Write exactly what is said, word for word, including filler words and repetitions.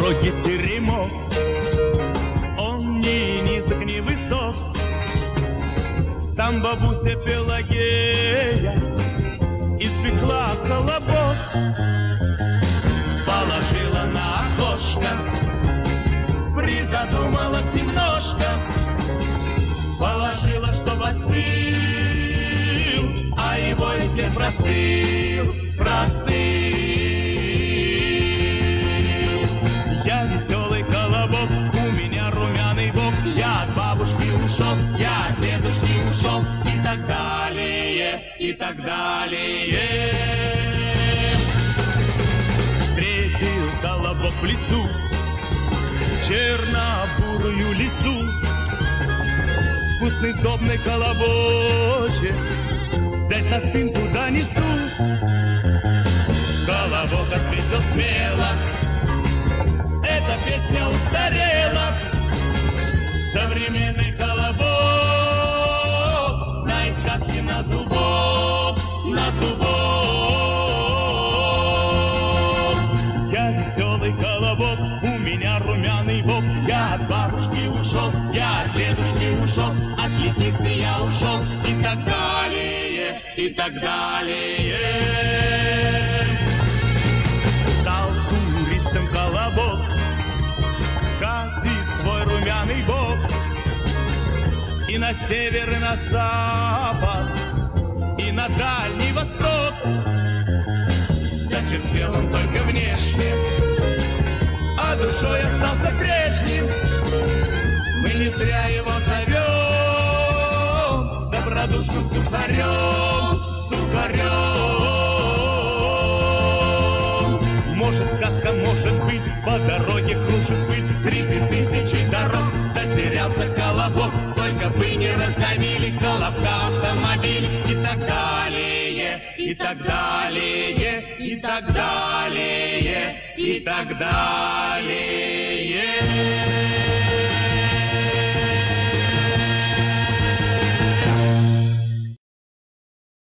дороги теремок. Он ни низок, ни высок. Там бабуся Пелагея испекла колобок. Положила на окошко, призадумалась немножко. Положила, чтоб остыл, а его и след простыл, простыл. Я веселый колобок, у меня румяный бок. Я от бабушки ушел, я от дедушки ушел. И так далее, и так далее. Встретил колобок в лесу черно-бурую лису. Вкусный сдобный колобочек взять на спинку донесу. Колобок ответил смело: эта песня устарела. Современный колобок знает сказки на зубок, на зубок. Я веселый колобок, у меня румяный бок. Я от бабушки ушел, я от дедушки ушел, от лисицы я ушел. И так далее, и так далее. Стал туристом колобок, катит свой румяный бок. И на север, и на запад, и на Дальний Восток. Зачерствел он только внешне, а душой остался прежним. Мы не зря его зовем добродушным сухарем, сухарем. Может, сказка, может быть, по дороге кружит пыль. Среди тысячи дорог затерялся колобок. Только бы не раздавили колобка автомобиль. И так далее, и так далее, и так далее, и так далее.